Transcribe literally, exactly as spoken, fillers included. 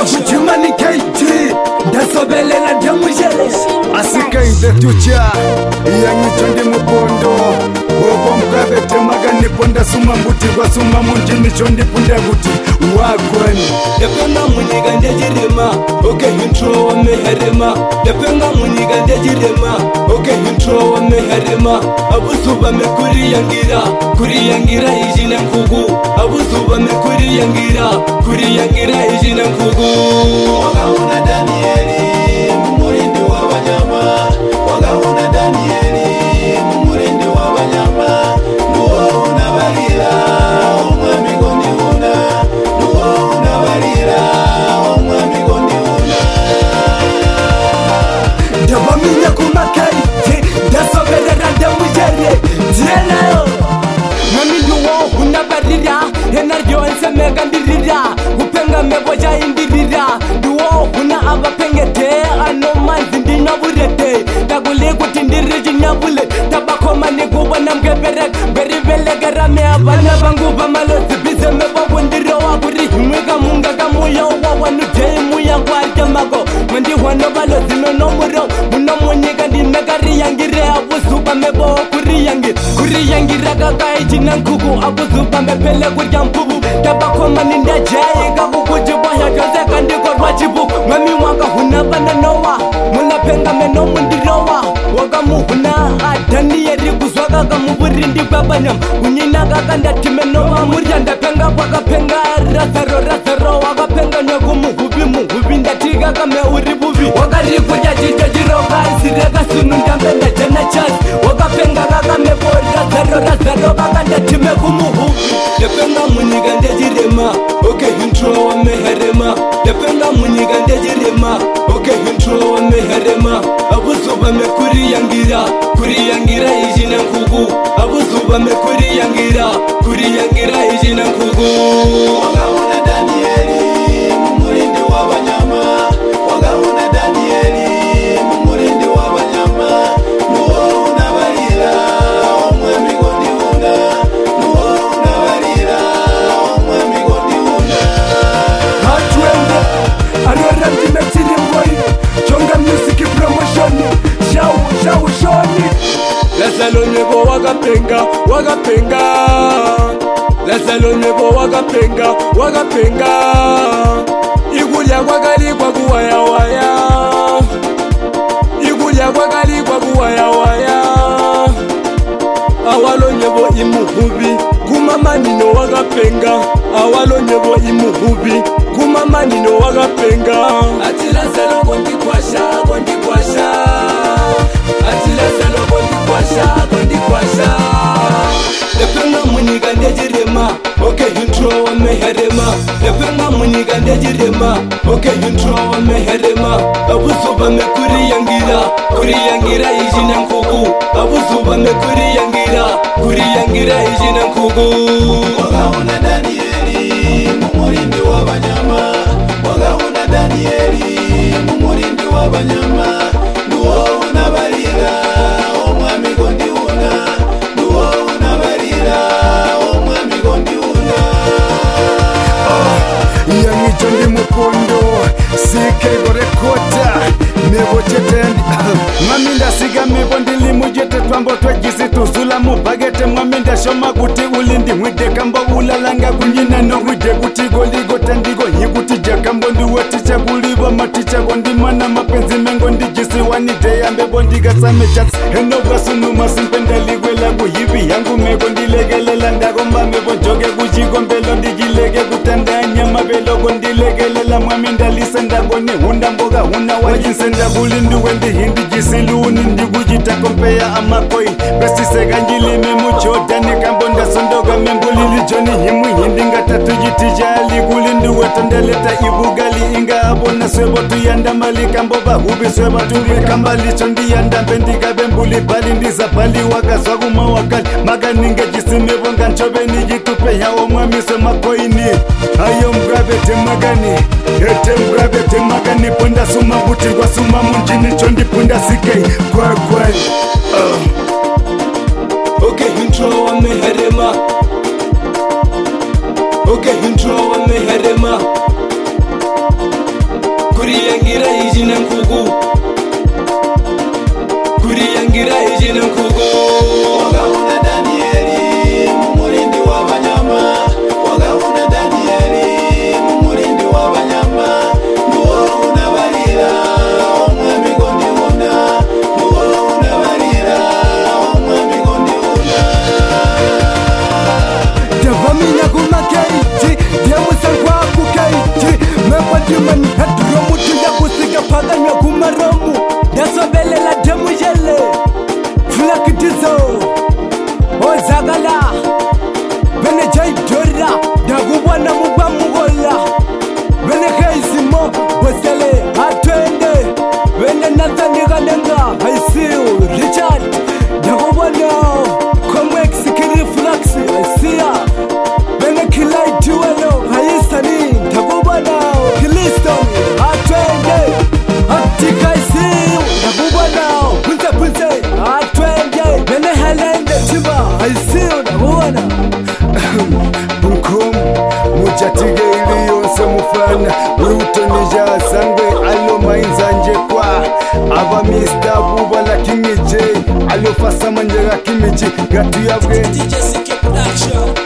Kuchimani K T Dasobelela Damujere Asika in the future Yangi chondi mupondo Obo mkabe temaga niponda suma mbuti Kwa suma munjini chondi punde guti Wagwani Depenga muniga ndejirema Oke intro wa meherema Depenga muniga ndejirema Oke intro wa meherema Abusuba me kuri yangira Kuri yangira ijina nkugu Abusuba me kuri yangira Kuri yangira ijina nkugu Wagauna Danieli Mumurindi wa wanyama Wagauna Danieli Mumurindi wa wanyama Nuo unabalira Umwami gondi una Nuo unabalira Umwami gondi una Dabaminya kumakai Dasobelela Damujere Tienayo Mami nuo unabalira Enaryo ensemega ndirira Upenga meboja indirira Nuo una abapengete Ano manzi ndina burete Dagule kutindiri jinyabule Tabakoma niguba na mgeberek Beribele garame abana bangu Bamalozi bize meba wundiro waburi Mwiga munga gamuya Wawa nutei muya kwa jamago Mwendi wano balozi nono muro Muno munyiga ndi megari yangire Abusuba mebo kuri yangir Kuri yangira kaka ijina nkugu Abusuba mepele kurya mpubu Tabakoma nindajaye Kakukujibu ya joze kandiko rwajibu Mami waka hunabana nowa Muna penga meno mundirowa Waka muhuna adani yeri kuzwaka kamuburindi babanyam Unyina kaka ndatime nowa Murianda penga waka penga Razaro razaro waka penga nyogu muhubi muhubi Ndatiga kame uribubi Waka rikuja jija jiroga Isirega sunu ndambenda jana chas Waka penga kaka mebo Razaro razaro kaka ndatime kumuhubi Depenga muniga ndejirema Oke intro wa meherema Depenga muniga ndejirema Oke intro wa meherema Abusuba me kuri yangira Kuri yangira ijina nkugu Abusuba me kuri yangira Kuri yangira ijina nkugu Wagauna Danieli Mumurindi wa wanyama Wagauna Danieli Mumurindi wa wanyama Nuo unabalira Umwami gondi una Nuo unabalira Umwami gondi una Hatwende Arora mjime chini mboi Chonga music promotion Shau, shau, shoni Lazalo nebo wakapenga, wakapenga Lazalo nebo wakapenga, wakapenga Igulya kwakalikwa kuwaya waya Igulya kwakalikwa kuwaya waya Awalo nebo imuhubi Kumamanino wakapenga Awalo nebo imuhubi Kumamanino wakapenga Ati Lazalo kondi kwasha, kondi kwasha Ati Lazalo kondi kwasha, kondi kwasha Depenga muniga ndejirema Oke intro wa meherema Depenga muniga ndejirema Oke intro wa meherema Abusuba me kuri yangira Kuri yangira ijina nkugu Abusuba me kuri yangira Kuri yangira ijina nkugu Wagauna Danieli Mumurindi wa wanyama Wagauna Danieli Mumurindi wa wanyama Nuo unabalira Umwami gondi una Nuo unabalira Umwami gondi una Yangi chondi mupondo Sike gore kota Nebo chetendi Mwaminda siga mibo ndili mujete Twambo twejisi tuzula mubagete Mwaminda shoma kuti ulindi Mwide kambo ulalanga kunyina no Mwide kuti goligo tendigo Hikuti jakambo nduweti chabuliwa Maticha gondi mana mapenzi mengo Ndijisi wanide yambe bondi gasame chats Heno gasunu masimpenda ligwela Kuhibi yangu mego ndilegelela Ndagomba mebo joge kujigo mbelo Ndijilege kutanda nyama belo Gondilegelela mwaminda lisenda Goni hunda mboga huna wajinsenda Bulindu wendi hindi jisiluni Ndigujita kompea amakoi Besti sega njilime muchodani Kambonda sondoga membulili joni Himu hindi ngata tujitijali Kulindu wetondeleta ibugali Inga abona swebo tuyanda mali Kamboba hubi sweba tuwe kambali Chondi yanda bendika bembuli Bali ndiza bali waka swagu mawakali Maga ninge jisimebo nganchobe Nijitupe yao mwamiso makoini Ayo mgrabe temagani Ete mgrabe temagani Punda suma buti kwa suma munjini Chondi punda sikei kwa kwa uh. Oke intro wa meherema Oke intro wa meherema kuriyangira ijine nkugu kuriyangira ijine nkugu wagahuna Danieli mumurindi w'abanyama wagahuna Danieli mumurindi w'abanyama nuwo unabarira umwami ngo ndihuna nuwo unabarira umwami ngo ndihuna Davaminya kuma keiti Diemusa kwa kukeiti Mepa dimani hedro mutu ya kusiga paganywa kumaromu Dasobele la demu jele Flakitizo Ozagala Bene jai dora Dagubwana mugwa mugola Bene heisimo Bosele atwende Bene Nathani Ganenga I see you Richard Dagubwana Komwek sikiri flaxi I see ya Bene kilai duelo Hayistani Dagubwana Kiliston atwende Atika I see you Dagubwana Punse punse atwende Bene helende chiba I see you Dagubwana Bunkum mujatige ili yonse mufana Wiutonija sangwe alo mainzanje kwa Aba mister Buba la King J Alo fasa manjega kimichi Gatu yabwe D J C K Production.